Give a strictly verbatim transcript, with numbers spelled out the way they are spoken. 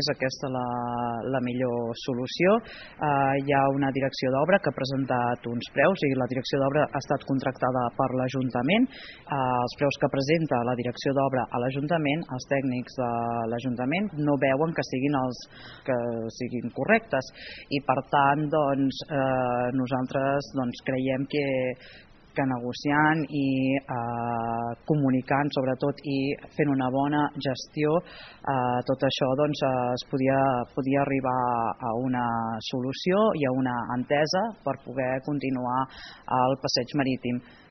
és aquesta la, la millor solució. Eh, hi ha una direcció d'obra que ha presentat uns preus i la direcció d'obra ha estat contractada per l'Ajuntament. Eh, els preus que presenta la direcció d'obra a l'Ajuntament, els tècnics de l'Ajuntament no veuen que siguin els que siguin correctes i per tant doncs, eh, nosaltres doncs, creiem que que negociant i eh, comunicant sobretot i fent una bona gestió eh, tot això doncs, es podia, podia arribar a una solució i a una entesa per poder continuar el passeig marítim.